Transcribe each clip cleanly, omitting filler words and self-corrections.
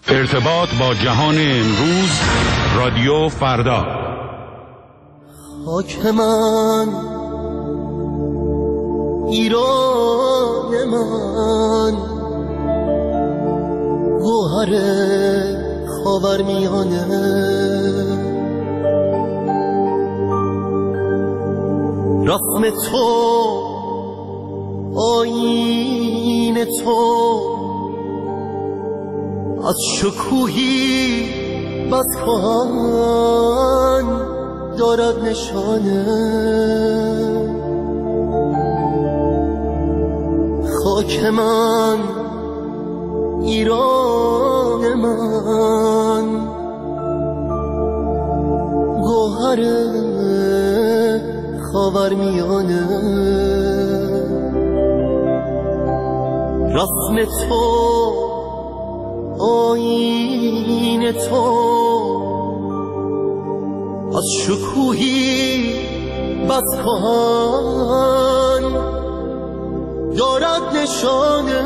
ارتباط با جهان امروز، رادیو فردا. خاک من، ایران من، گوهر خاورمیانه، رسم تو، آیین تو، از شکوهی بس کهن دارد نشانه. خاک من، ایران من، گوهر خاورمیانه، رسم تو، آیین تو، از شکوهی بس کهن دارد نشانه.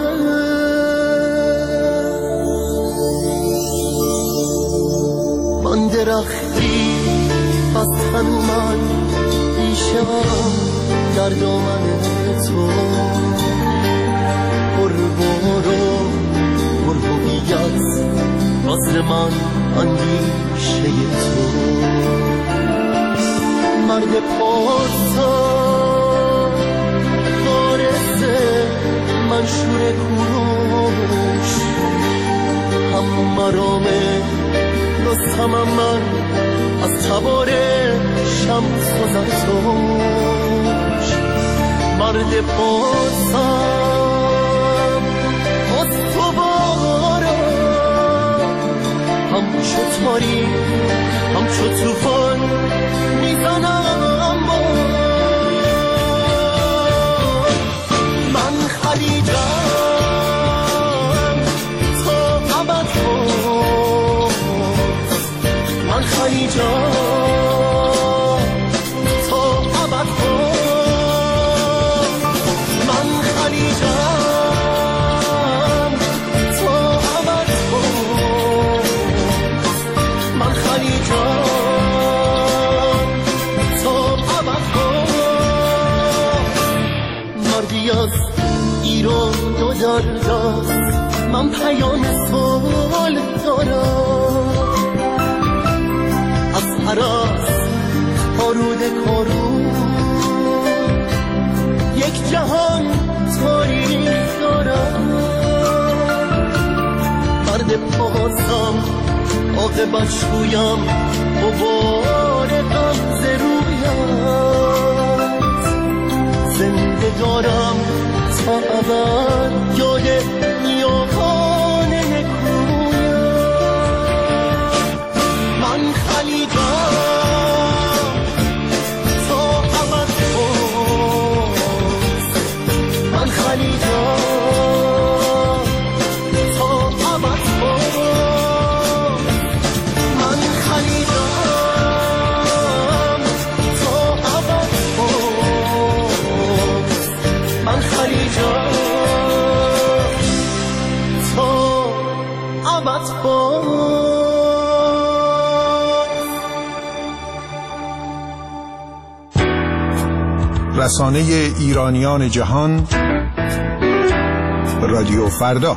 من درختی بس تنومن میشم در دامن تو، وصل من اندیشه تو، مرد پارسان وارث منشور کوروش، هم مرام رستمم من از تبار شمس و زرتوش. مرد پارسان همچو تاری، همچو توفان میزنم با من خلیجم تا ابد باز، من خلیجم تا ابد باز، من خلیجم ایران دو دردست، من پیام سال دارم از هراس آرود کارو، یک جهان تاریخ دارم. مرد پاسم عاقبت شویم، غبار غمزه رویم، زنده دارم تا ابد یاد نیاکان نکویم. من خلیجم تا ابد باز، من خلیجم تا ابد باز، من خلیجم تا ابد باز، من خلیجم تا ابد باز. رسانه ایرانیان جهان، رادیو فردا.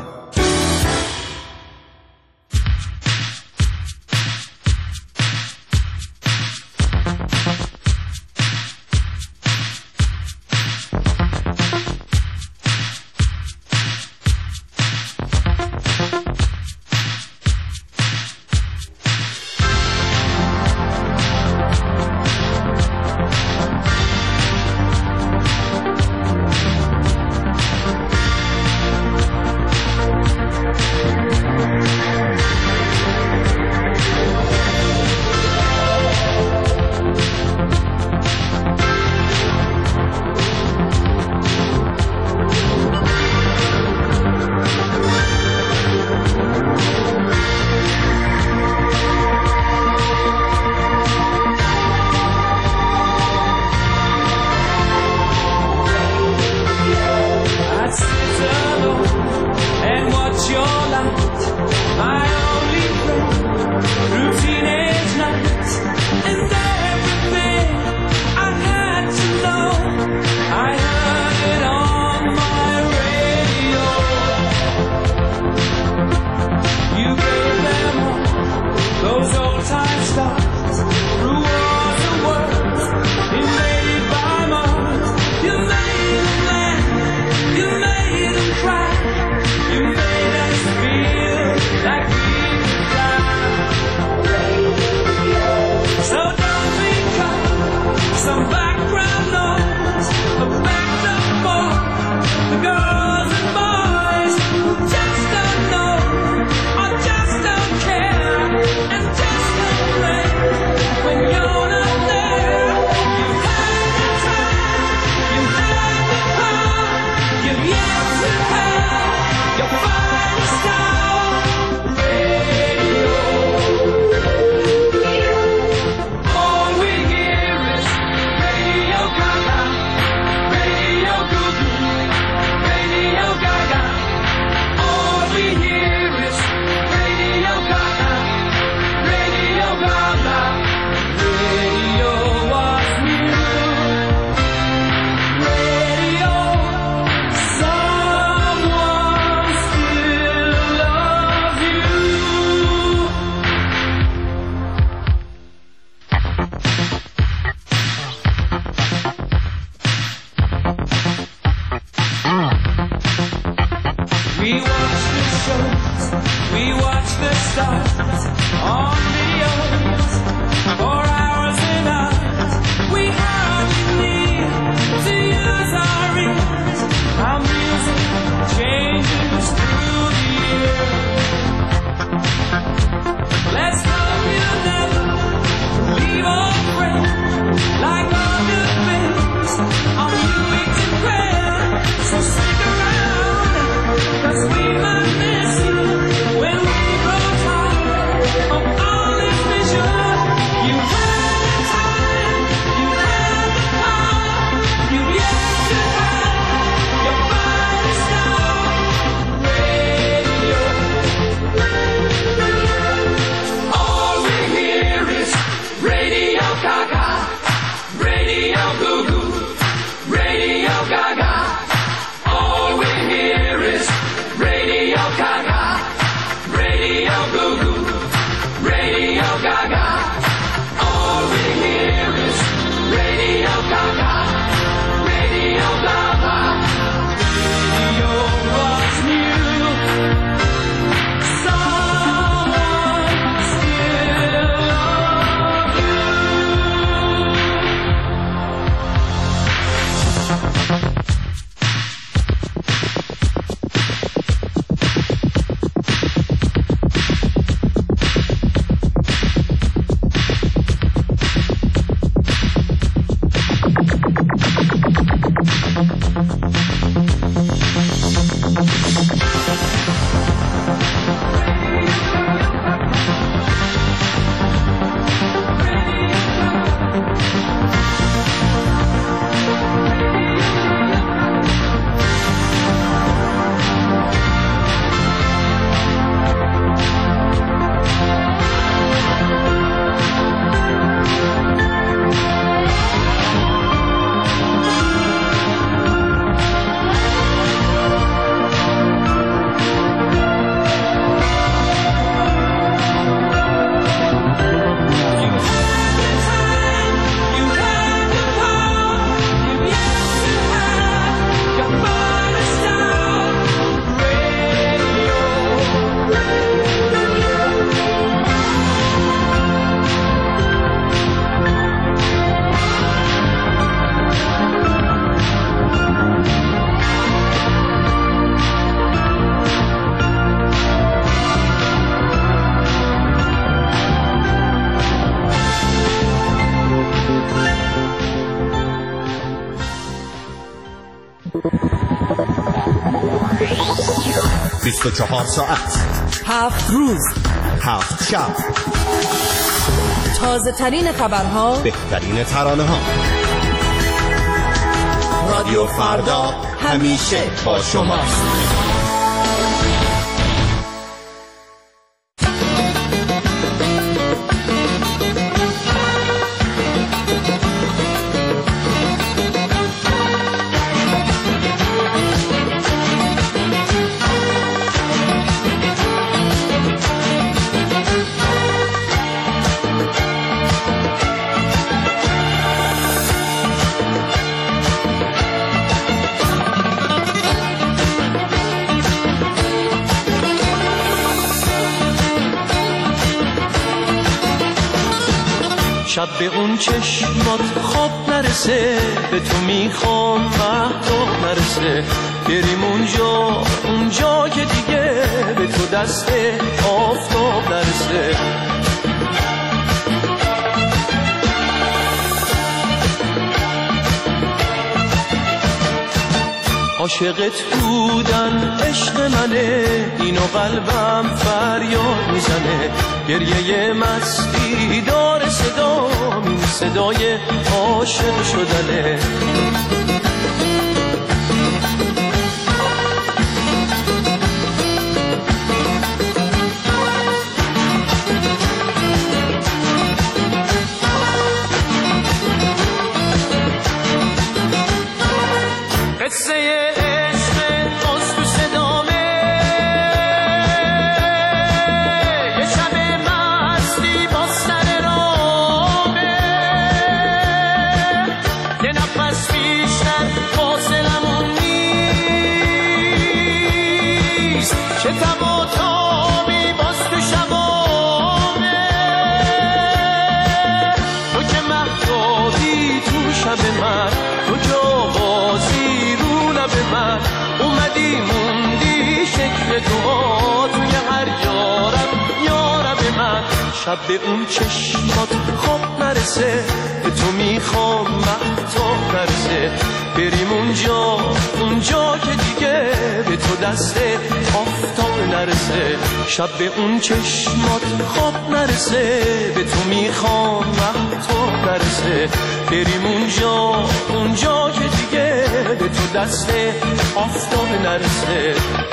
24 ساعت 7 روز 7 شب تازه ترین خبرها، بهترین ترانه ها. رادیو فردا همیشه با شماست. شب به اون چشمات خواب نرسه، به تو میخوام مهتاب نرسه، بریم اونجا که دیگه به تو دست آفتاب نرسه. عاشقت بودن عشق منه، اینو قلبم فریاد میزنه، گریه مستی داره صدا، این صدای عاشق شدنه. اومدی موندی شکل دعا توی هر یارب من. شب به اون چشمات خواب نرسه، به تو میخوام مهتاب نرسه. بریم اونجا که دیگه به تو دست آفتاب نرسه. شب به اون چشمات خواب نرسه، به تو میخوام مهتاب نرسه. بریم اونجا که دیگه به تو دست آفتاب نرسه.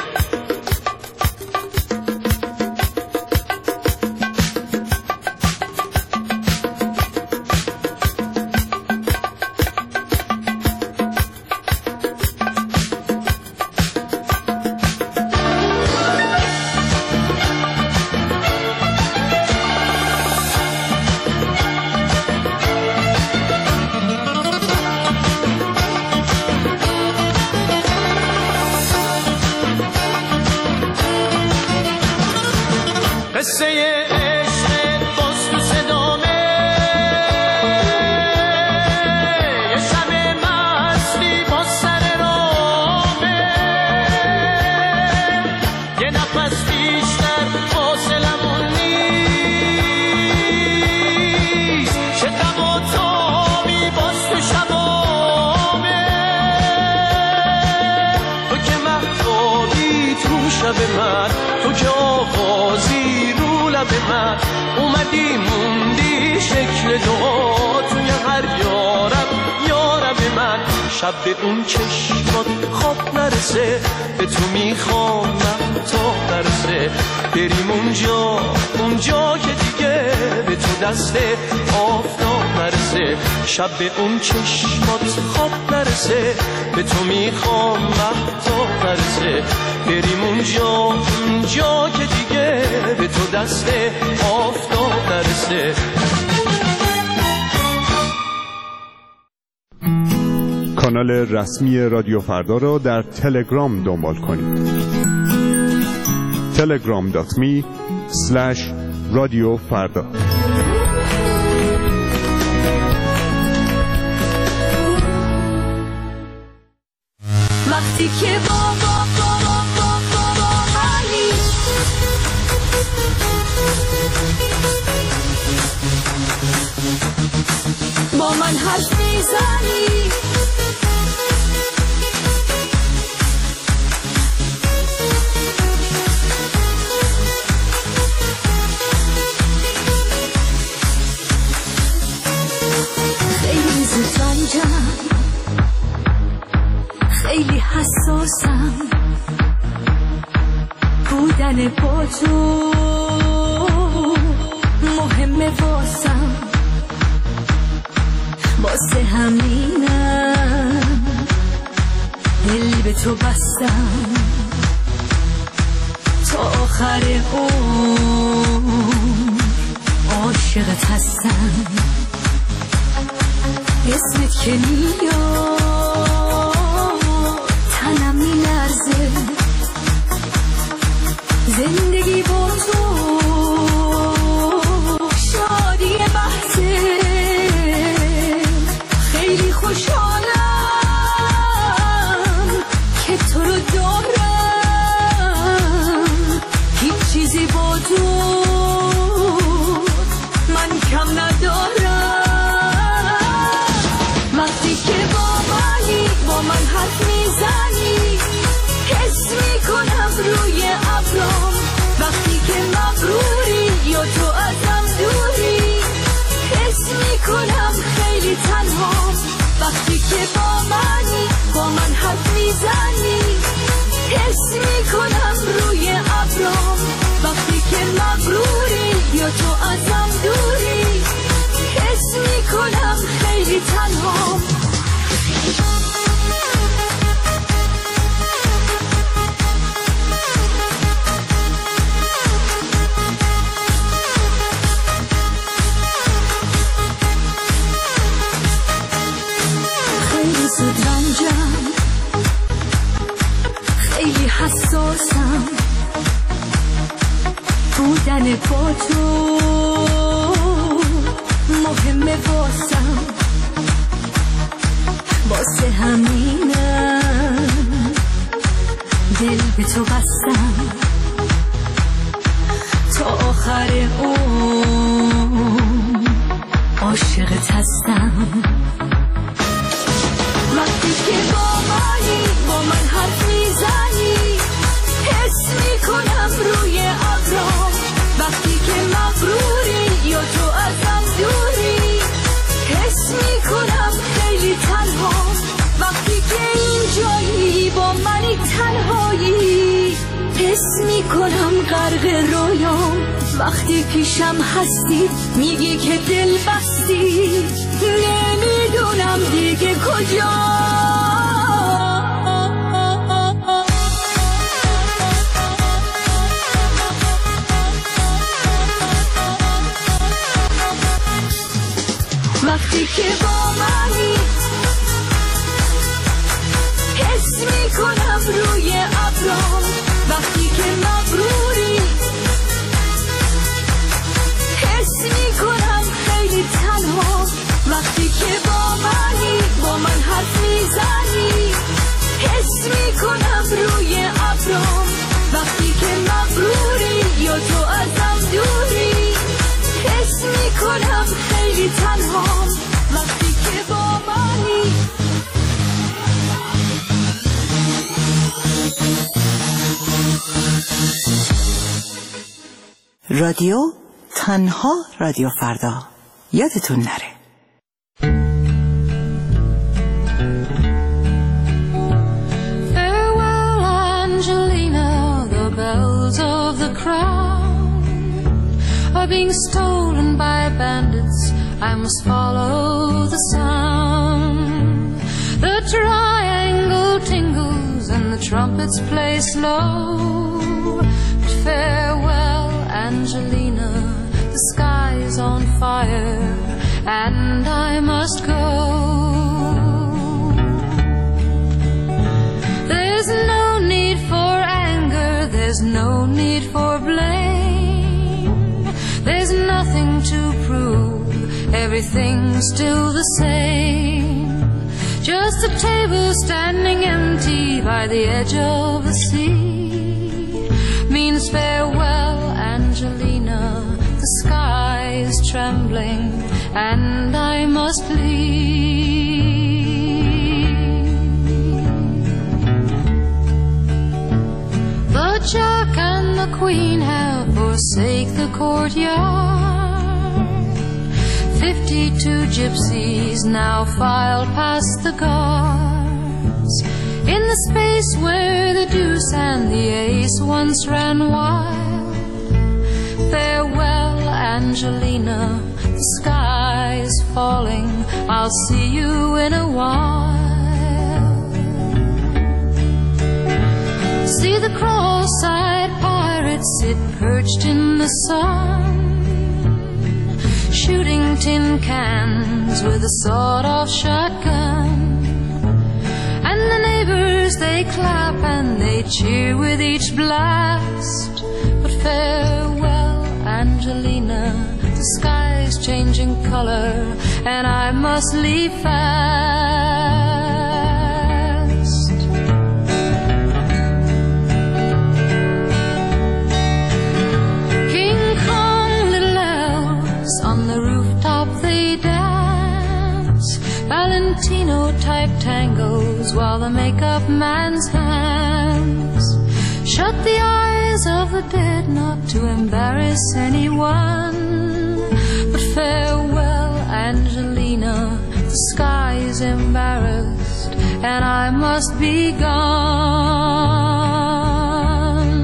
قصه عشق باز تو صدامه، یه شب مستی با سر رامه، یه نفس بیشتر فاصلمون نیست. چه دم و تابی باز تو شبامه، تو که مهتابی تو شب من، تو که آغازی به من. اومدی موندی شکل دعا توی هر یارب من. شب به اون چشمات خواب نرسه، به تو میخوام مهتاب نرسه. بریم اونجا که دیگه به تو دست آفتاب نرسه. شب به اون چشمات خواب نرسه، به تو میخوام مهتاب نرسه. بریم اونجا که دیگه به تو دست آفتاب نرسه. کانال رسمی رادیو فردا را در تلگرام دنبال کنید. telegram.me/رادیوفردا. وقتی که با من حرف میزنی، خیلی زود رنجم، خیلی حساسم. بودن با تو مهمه واسم، واسه همینم دل به تو بستم. تا آخر عمر عاشقت هستم. اسمت که میاد تنم میلرزه. زندگی با تو شادی بحثه. خیلی خوشحالم که تو رو دارم. هیچ چیزی با تو من کم ندارم. وقتی که با من حرف میزنی، حس میکنم روی ابرام. وقتی که مغروری یا تو ازم دوری، حس میکنم خیلی تنهام. وقتی که با من حرف میزنی، حس میکنم روی ابرام. وقتی که مغروری یا تو ازم دوری، حس میکنم خیلی تنهام. خیلی زود رنجم، خیلی حساسم. بودن با تو مهمه واسم، واسه همینم دل به تو بستم تا آخر عاشقت هستم. وقتی که با من حرف میزنی حس میکنم روی ابرام. وقتی که مغروری یا تو ازم دوری حس میکنم خیلی تنها. وقتی که اینجایی با منی تنهایی حس میکنم غرق رویام. وقتی پیشم هستی میگی که دل بستی نمیدونم دیگه کجا. وقتی که با منی حس میکنم روی ابرام. وقتی که مغروری حس میکنم خیلی تنها. وقتی که با من حرف میزنی حس میکنم روی ابرام. وقتی که مغروری یا تو ازم دوری حس میکنم خیلی تنها. وقتی که با منی رادیو تنها رادیو فردا، یادتون نره. Farewell Angelina, the bells of the crown are being stolen by bandits. I must follow the sound. The triangle tingles and the trumpets play slow. But farewell Angelina, the sky's on fire and I must go. There's no need for anger, there's no need for blame. There's nothing to prove, everything's still the same. Just a table standing empty by the edge of the sea means farewell Angelina, the sky is trembling and I must leave. The Jack and the Queen have forsaken the courtyard. 52 gypsies now file past the guards in the space where the deuce and the ace once ran wild. Farewell Angelina, the sky is falling, I'll see you in a while. See the cross-eyed pirates sit perched in the sun, shooting tin cans with a sawed-off shotgun. And the neighbors, they clap and they cheer with each blast. But farewell Angelina, the sky's changing color and I must leave fast. King Kong, little elves on the rooftop they dance. Valentino type tangos while the makeup man's hands shut the eyes of the dead not to embarrass anyone. But farewell Angelina, the sky is embarrassed and I must be gone.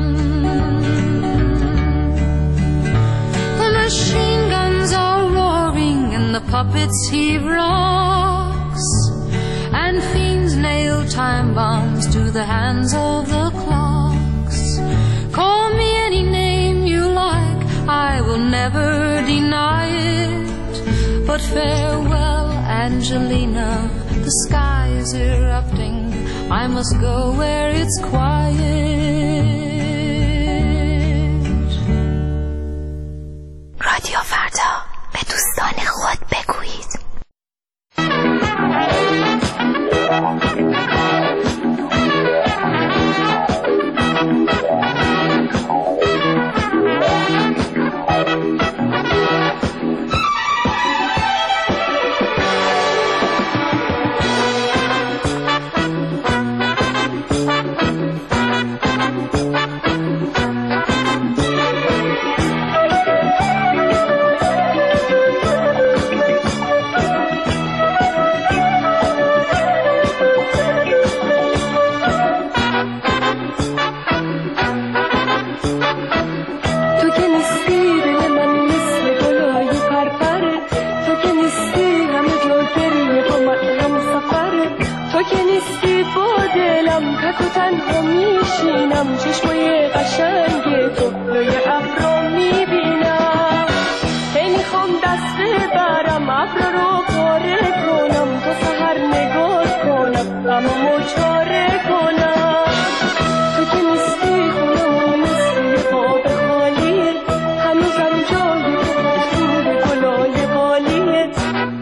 The machine guns are roaring and the puppets heave rocks, and fiends nail time bombs to the hands of the clocks. Call me any name you like, I will never deny it. But farewell Angelina, the sky is erupting, I must go where it's quiet. رادیو فردا، به دوستان خود بگویید. میشینم چشمای قشنگ تو لای ابرا میبینم هی میخوام دست ببرم ابر رو پاره کنم تا سحر نگاه کنم غممو چاره کنم تو که نیستی خونم مثل باب خالیه هنوزم جای تو گلای بالیه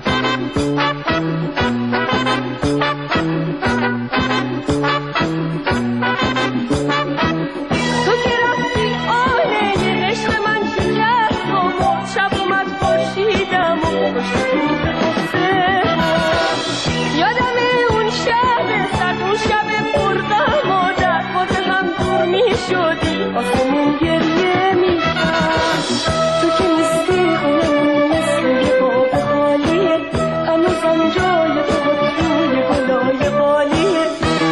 آسمون گریه میکرد تو که نیستی خونم مثل باب خالیه هنوزم جای تو روی گلای بالیه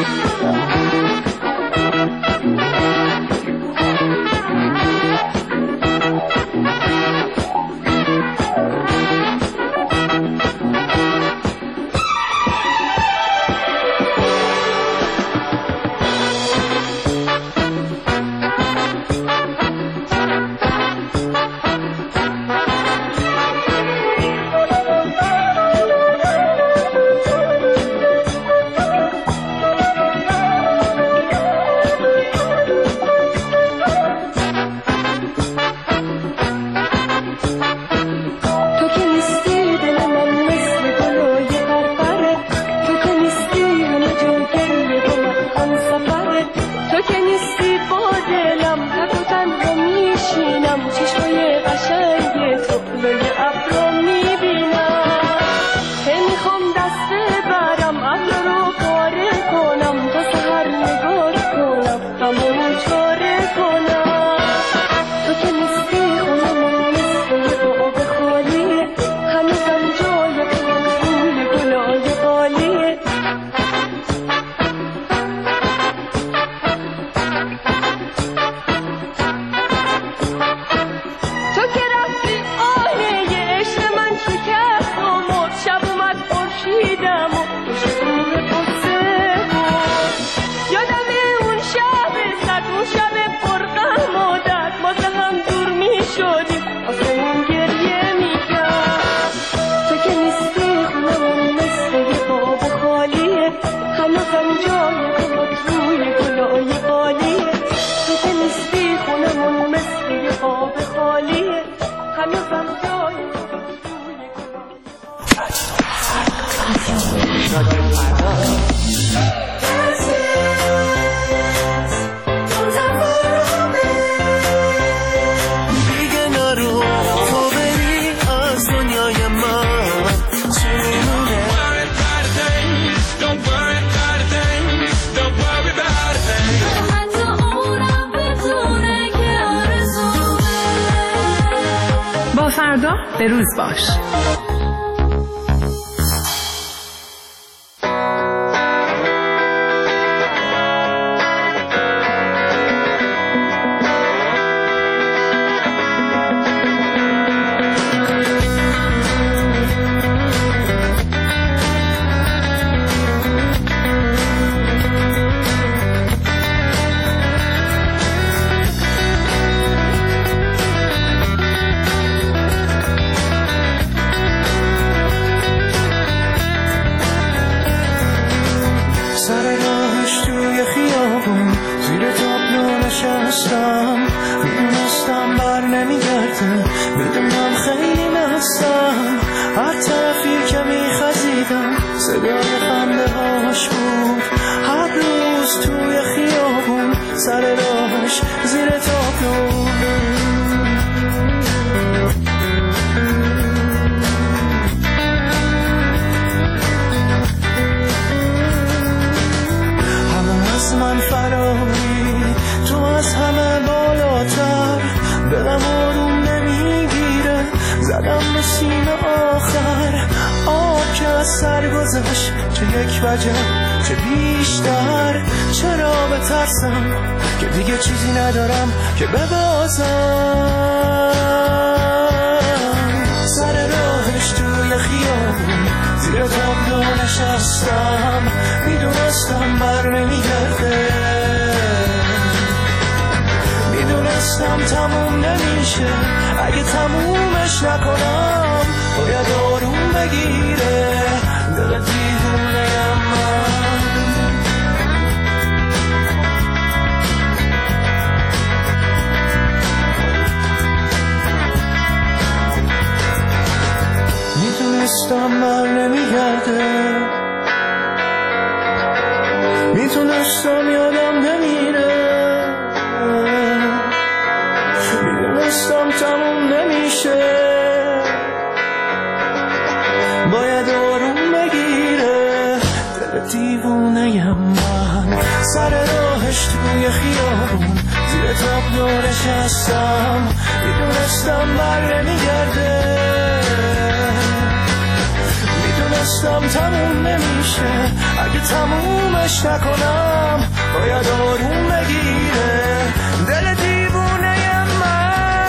به روز باش. چه یک وجب چه بیشتر چرا بترسم که دیگه چیزی ندارم که ببازم سر راهش توی خیابون زیر تابلو نشستم میدونستم بر نمیگرده میدونستم تموم نمیشه، اگه تمومش نکنم باید آروم بگیره دل دیوونه‌ام من. میتونستم بر نمیگرده، میتونستم یادم نمیره، میدونستم تموم نمیشه، باید آروم بگیره دل دیوونه‌ام من. سر راهش توی خیابون زیر تاب دورش هستم، میدونستم بر نمیگرده، میدونستم تموم نمیشه، اگه تمومش نکنم باید آروم بگیره دل دیوونه‌ام من.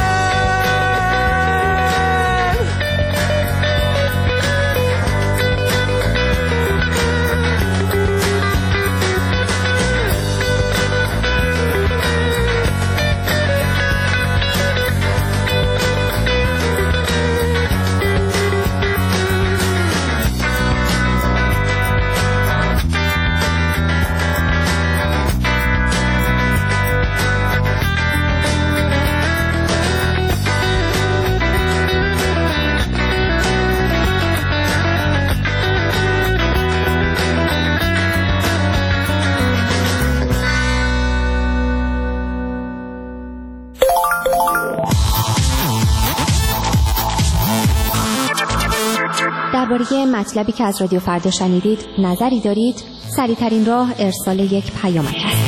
درباره مطلبی که از رادیو فردا شنیدید نظری دارید؟ سریع‌ترین راه ارسال یک پیامک است.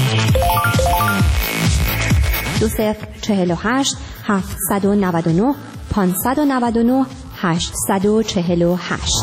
2048 799 599 848.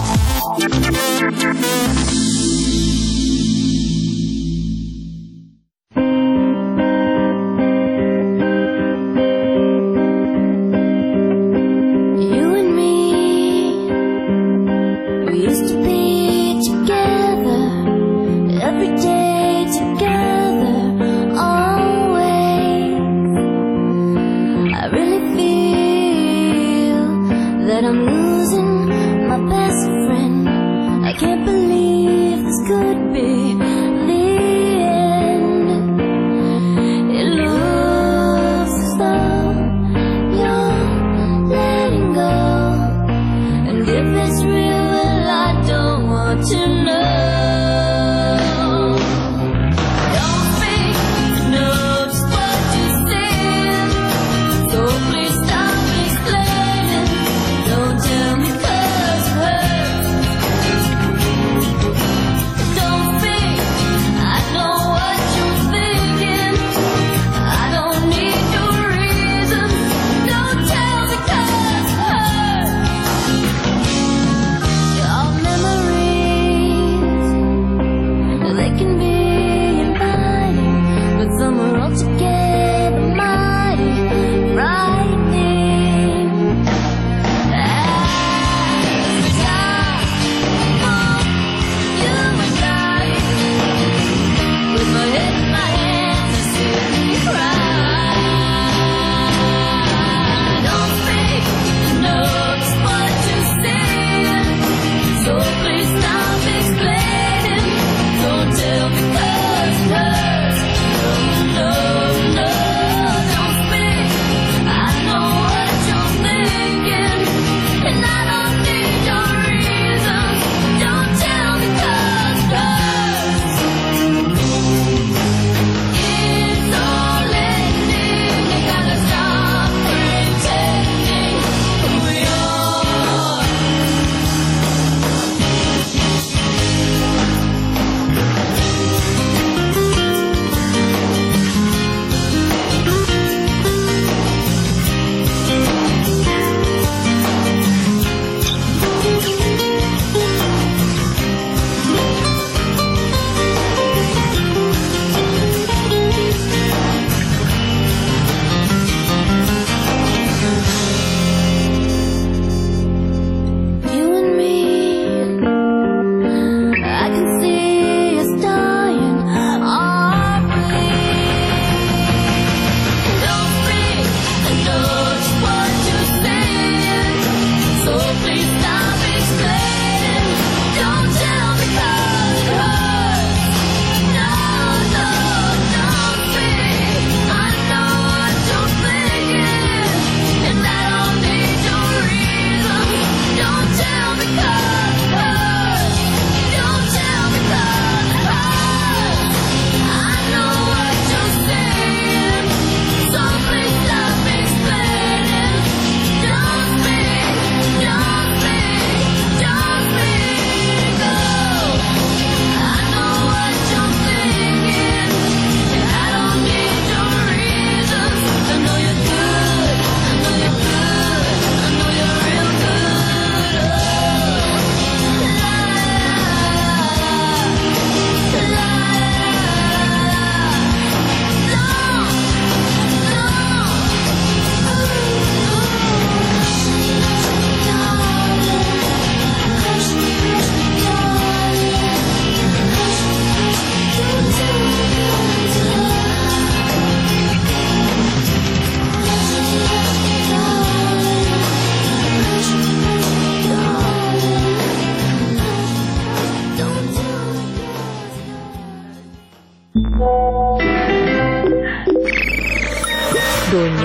Don't tell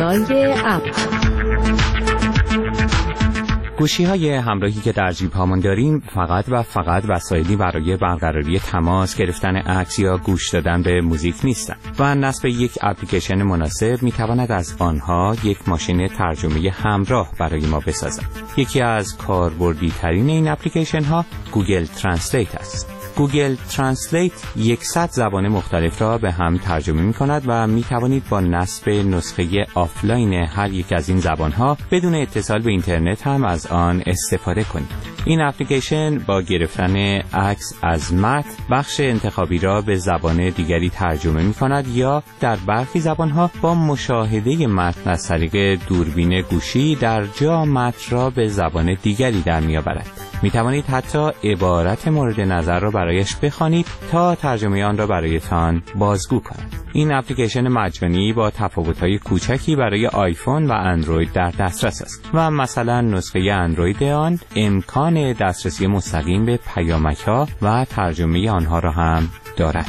صدای ابر. گوشی‌های همراهی که در جیب‌هامون داریم فقط وسایلی برای برقراری تماس، گرفتن عکس یا گوش دادن به موزیک نیستند و نصب یک اپلیکیشن مناسب می‌تواند از آنها یک ماشین ترجمه همراه برای ما بسازد. یکی از کاربردی‌ترین این اپلیکیشن‌ها گوگل ترنسلیت است. گوگل ترنسلیت 100 زبان مختلف را به هم ترجمه می کند و می توانید با نصب نسخه آفلاین هر یک از این زبانها بدون اتصال به اینترنت هم از آن استفاده کنید. این اپلیکیشن با گرفتن عکس از متن بخش انتخابی را به زبان دیگری ترجمه می کند یا در برخی زبانها با مشاهده متن از طریق دوربین گوشی در جا متن را به زبان دیگری در می آورد. می توانید حتی عبارت مورد نظر را برایش بخوانید تا ترجمه آن را برایتان بازگو کند. این اپلیکیشن مجانی با تفاوت‌های کوچکی برای آیفون و اندروید در دسترس است و مثلا نسخه اندروید آن امکان دسترسی مستقیم به پیامک‌ها و ترجمه آنها را هم دارد.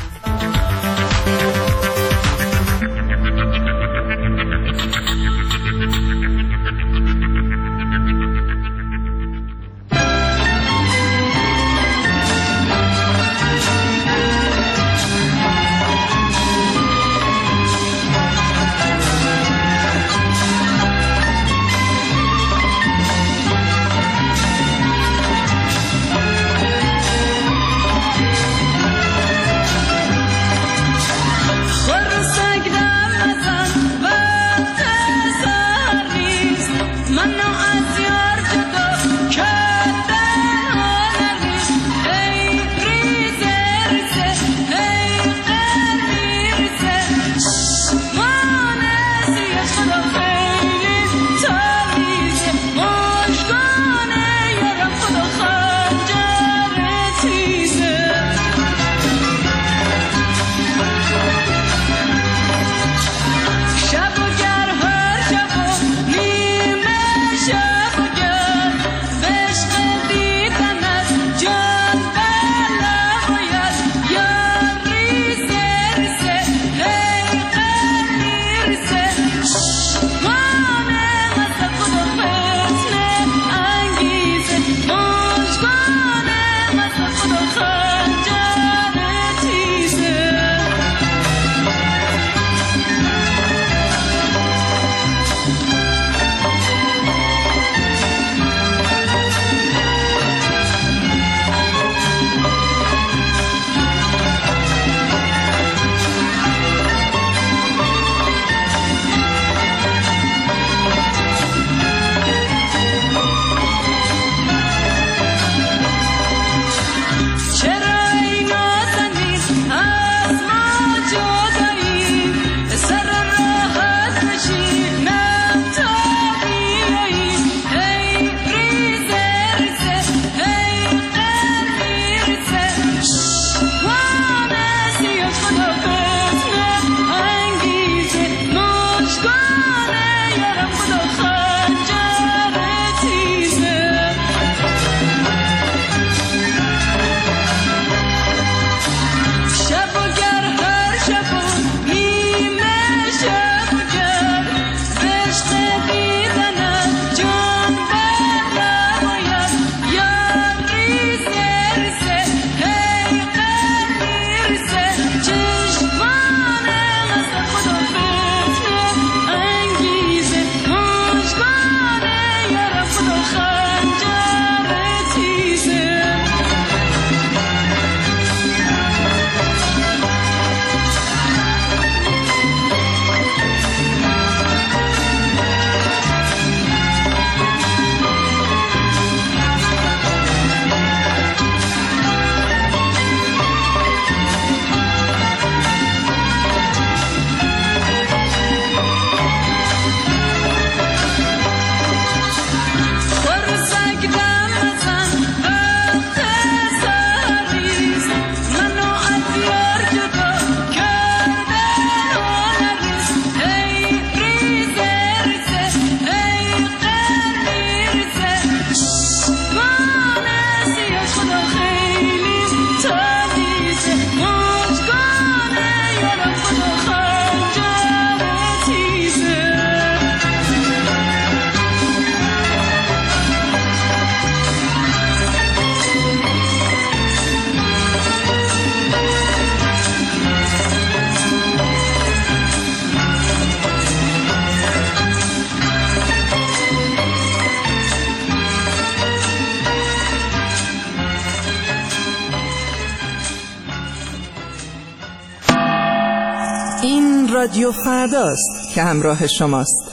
رادیو فرداست که همراه شماست.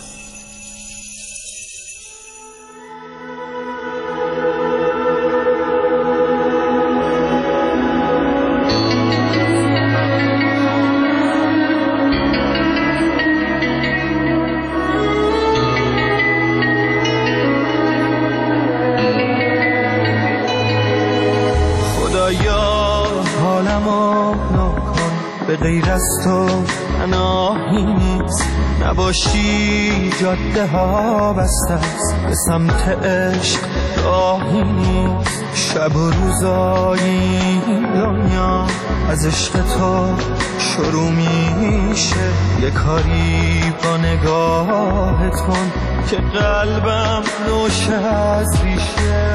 به غیر از تو پناهی نیست، نباشی جاده ها بسته است، به سمت عشق راهی نیست. شب و روزایی دنیا از عشق تو شروع میشه، یه کاری با نگاهت کن که قلبم نوشه از ریشه.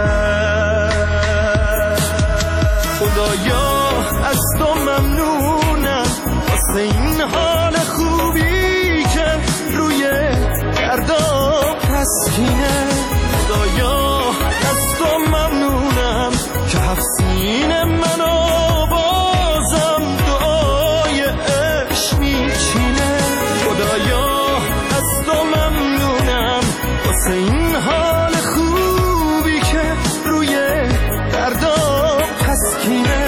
خدایا از تو ممنونم واسه این حال خوبی که روی دردام تسکینه. خدایا از تو ممنونم که هفت سینه منو بازم دعای عشق میچینه. خدایا از تو ممنونم واسه این حال خوبی که روی دردام تسکینه.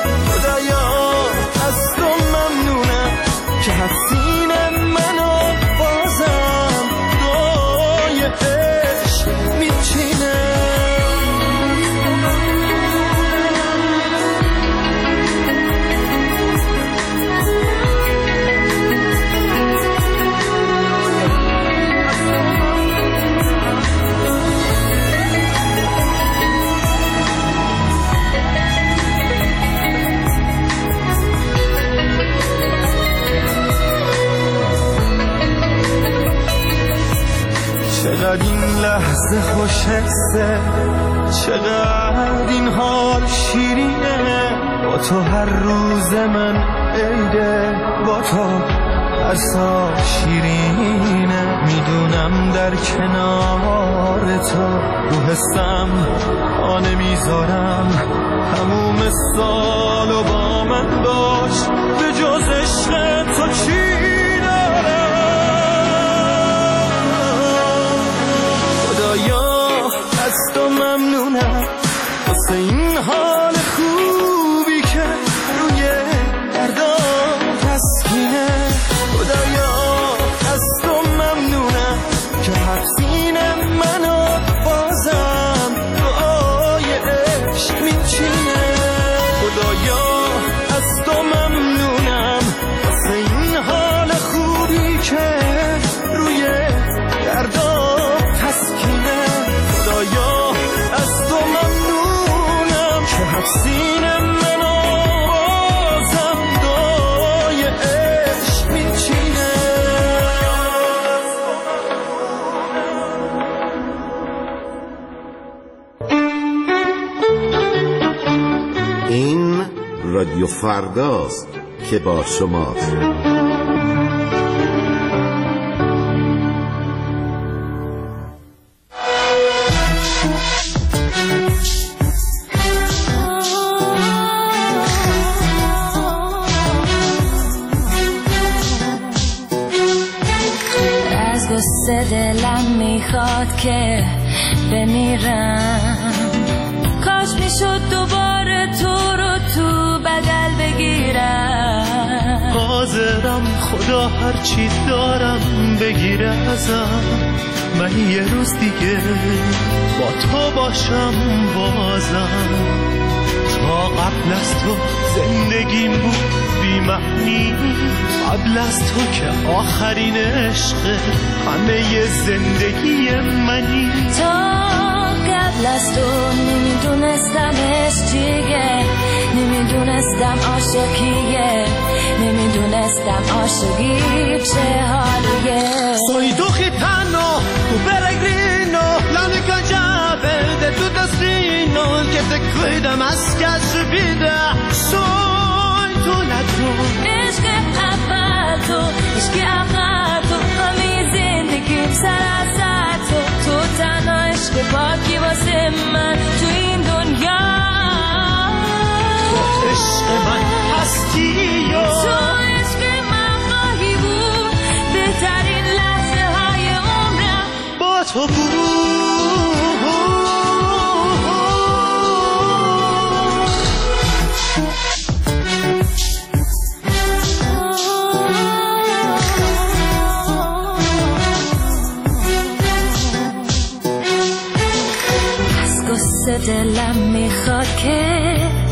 چقدر این لحظه خوشحسه، چقدر این حال شیرینه. با تو هر روز من عیده، با تو هر سال شیرینه. میدونم در کنار تو رو حسم آنه میذارم، تموم سالو با من باش، به جز عشق تو چی از تو ممنونم واسه این حال خوبی که روی دردام تسکینه. خدایا از تو ممنونم که هر سینه منو بازم دعای عشق میچینه. خدایا از تو ممنونم واسه این حال خوبی که روی دردام تسکینه. خدایا از تو ممنونم که حسین منو بازم دعای عشق میچینه. این رادیو فرداست که با شماست. دلم میخواد که بمیرم، کاش میشد دوباره تو رو تو بغل بگیرم. حاضرم خدا هرچی دارم بگیره ازم، من یه روز دیگه با تو باشم بازم. تا قبل از تو زندگیم بود بی معنی، قبل از تو که آخرین عشق همه زندگی منی. تا قبل از تو نمیدونستم عشق چیه، نمیدونستم عاشقیه، نمیدونستم عاشقی چه حالیه. Soy tu gitano, tu peregrino, la única llave de tu destino, el que te cuida más que a su vida. Soy tu ladrón. عشق اول تو، عشق اول تو، همه زندگیم سر از تو. تو تنها عشق پاکی واسه من تو این دنیا. تو عشق من هستی، تو عشق من خواهی بود. تو بود. دلم میخواد که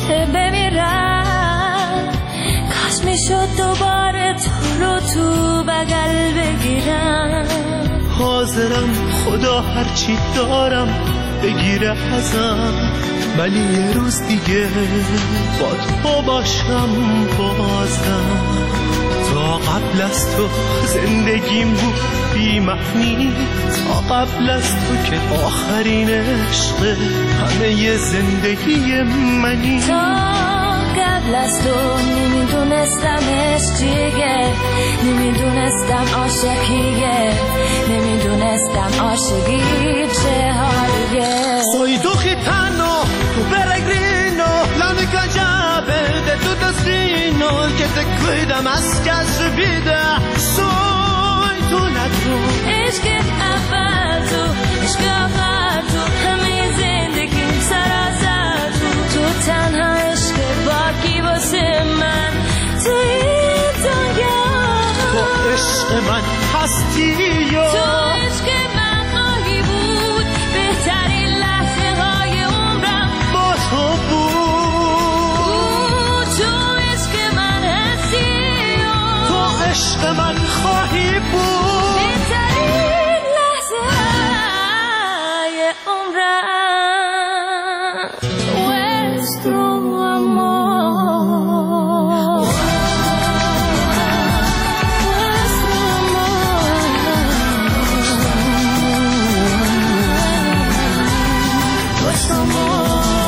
بمیرم، کاش میشد دوباره تو رو تو بغل بگیرم. حاضرم خدا هرچی دارم بگیره ازم، ولی یه روز دیگه با تو باشم بازم. تا قبل از تو زندگیم بود بی معنی، تا قبل از تو که آخرین عشق همه ی زندگی منی. تا قبل از تو نمیدونستم عشق چیه، نمیدونستم عاشقیه، نمیدونستم عاشقی چه حالیه. Soy tu gitano, tu peregrino, la única llave de tu destino, el que te cuida más que a su vida. Soy tu ladrón. عشق اول تو، عشق آخر تو، همه زندگیم سرازر تو تنها عشق باقی واسه من تو این دنیا. تو عشق من هستی یا تو عشق من خواهی بود، بهترین لحظه های عمرم با تو بود. تو عشق من هستی یا تو عشق من خواهی بود، بهترین لحظه های عمرم. Nuestro amor, nuestro amor, nuestro amor.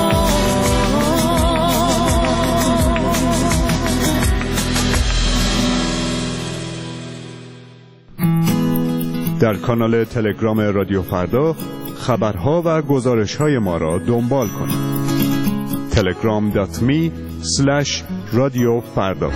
در کانال تلگرام رادیو فردا خبرها و گزارش‌های ما را دنبال کنید. telegram.me/رادیو فردا.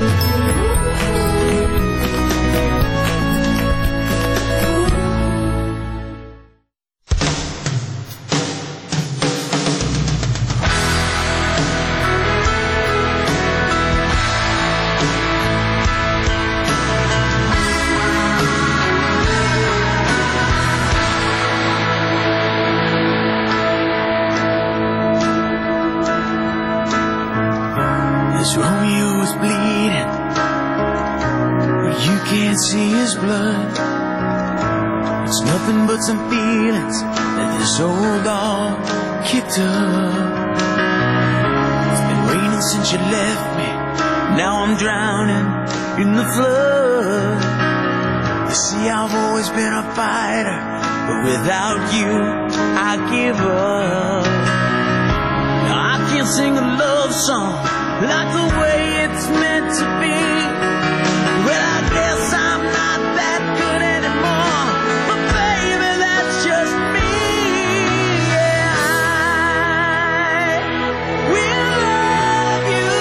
As Romeo was bleeding, but you can't see his blood. It's nothing but some feelings that this old dog kicked up. It's been raining since you left me, now I'm drowning in the flood. You see, I've always been a fighter, but without you, I give up. Now I can't sing a love song like the way it's meant to be. Well, I guess I'm not that good anymore, but baby, that's just me. Yeah, I will love you,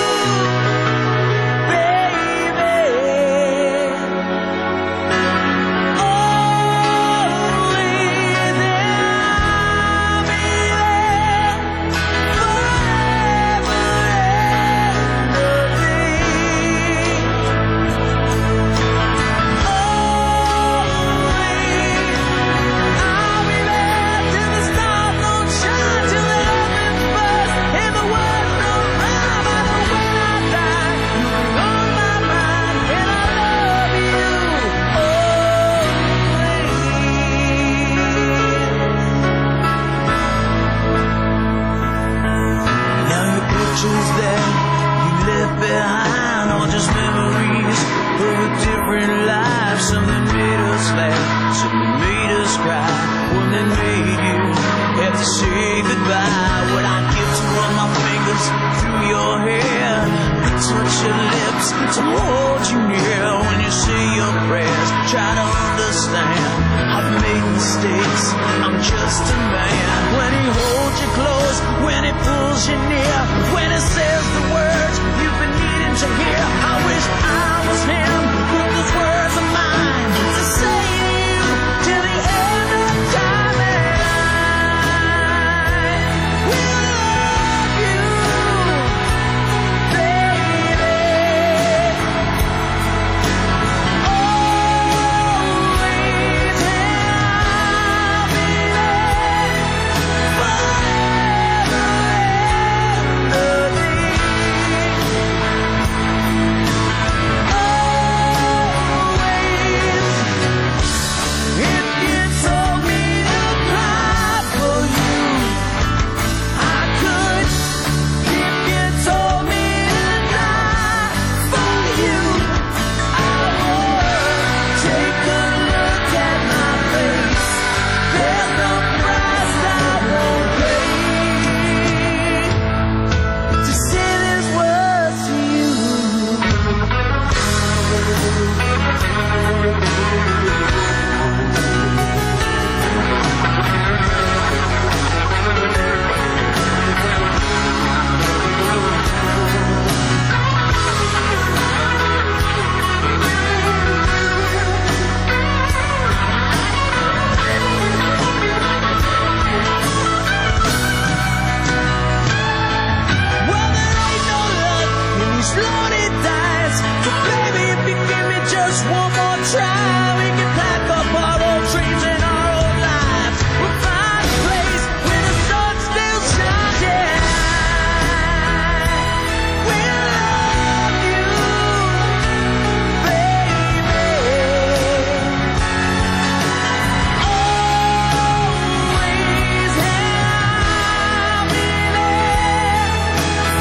baby, only then I'll be there forever. To hold you near when you say your prayers, try to understand I've made mistakes, I'm just a man. When he holds you close, when he pulls you near, when he says the words you've been needing to hear, I wish I was him with those words of mine to say to you till the end of time. try, we can pack up our old dreams and our old lives. We'll find a place where the sun still shines. We'll love you, baby. Always have me there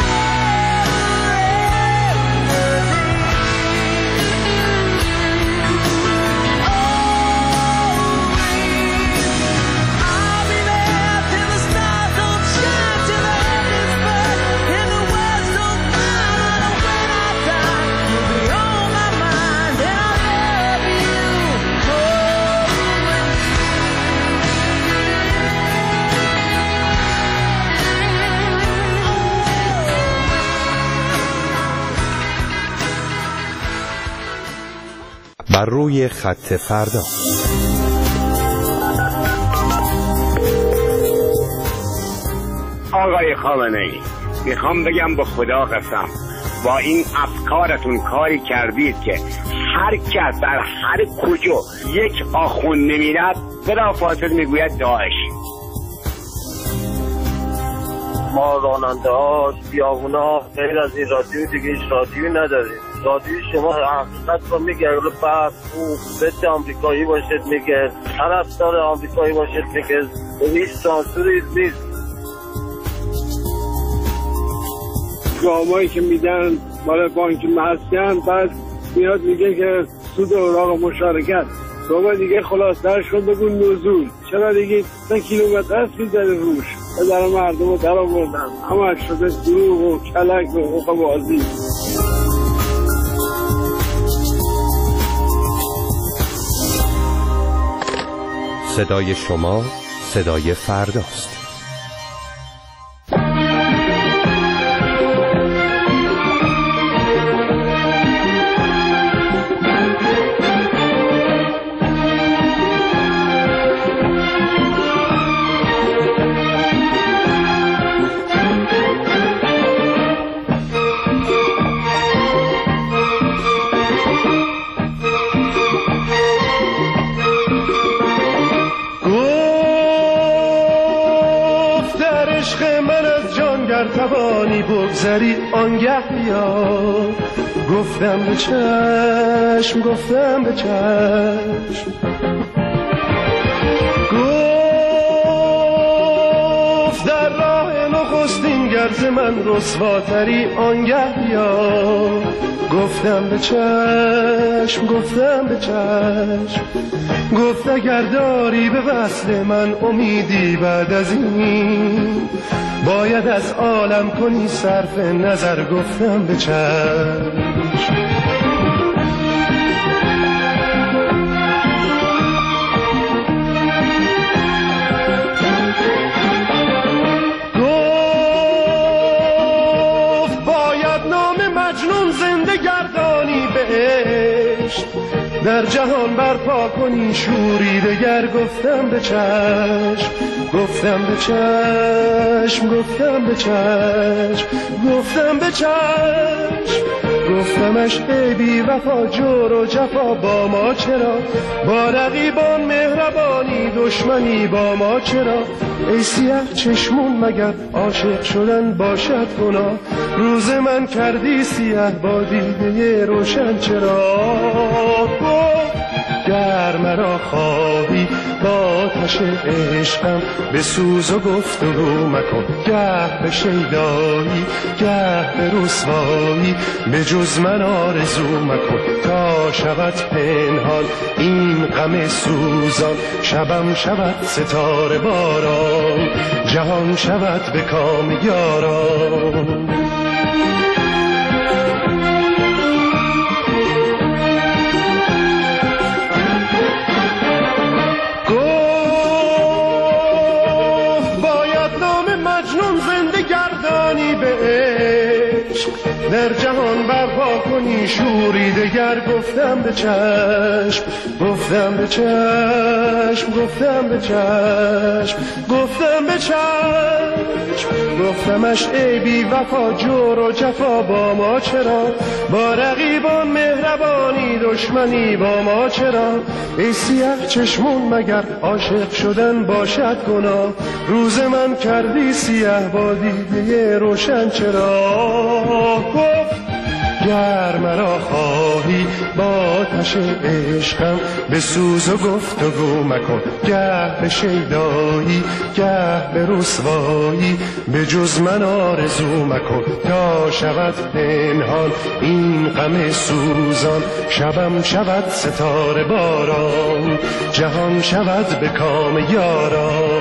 بر روی خط فردا. آقای خامنه‌ای، میخوام بگم به خدا قسم با این افکارتون کاری کردید که هر کس در هر کجا یک آخوند نمیرد بلافاصله میگوید داعش. ما راننده ها بیابونا غیر از این رادیو دیگه هیچ رادیویی نداریم. رادیو شما حقیقت رو میگه، بعد ضد آمریکایی باشد میگه، طرفدار آمریکایی باشد میگه، هیچ سانسوری نیست. گامایی که میدن برای بانک مسکن بعد میاد میگه که سود اوراق مشارکت. بابا دیگه خلاصتر شد بگو نزول. چرا دیگه 3 کیلومتر است میذاره روش در مردم رو در آوردن. همه شده دروغ و کلک و حقوق بازی. صدای شما صدای فرداست. توانی بگذری آنگه بیا. گفتم به چشم، گفتم به چشم، گفت در راه نخستین گرز من رسواتری آنگه بیا. گفتم به چشم، گفتم به چشم، گفت اگر داری به وصل من امیدی بعد از این باید از عالم کنی صرف نظر. گفتم به چشم، گفت باید نام مجنون زنده گردانی بهشت، در جهان برپا کنی شوری دگر. گفتم به چشم، گفتم به چشم، گفتم به چشم، گفتم به چشم، گفتمش ای بی وفا جور و جفا با ما چرا، با رقیبان مهربانی دشمنی با ما چرا. ای سیاه چشمون مگر عاشق شدن باشد گناه، روز من کردی سیاه با دیده روشن چرا. گر مرا خواهی با آتش عشقم به سوز و گفتگو مکن، گه به شیدایی گه به رسوایی به جز من آرزو مکن. تا شود پنهان این غم سوزان، شبم شود ستاره باران، جهان شود به کام یاران. در جهان برپا کنی شوری دگر. گفتم به چشم، گفتم به چشم، گفتم به چشم، گفتم به چشم، چشم گفتمش ای بی وفا جور و جفا با ما چرا؟ با رقیبان مهربانی دشمنی با ما چرا؟ ای سیاه چشمون مگر عاشق شدن باشد گناه؟ روز من کردی سیاه با دیده روشن چرا؟ گفت گر مرا خواهی با آتش عشقم به سوز و گفتگو مکن، گه به شیدایی گه به رسوایی به جز من آرزو مکن، تا شود پنهان این غم سوزان، شبم شود ستاره باران، جهان شود به کام یاران.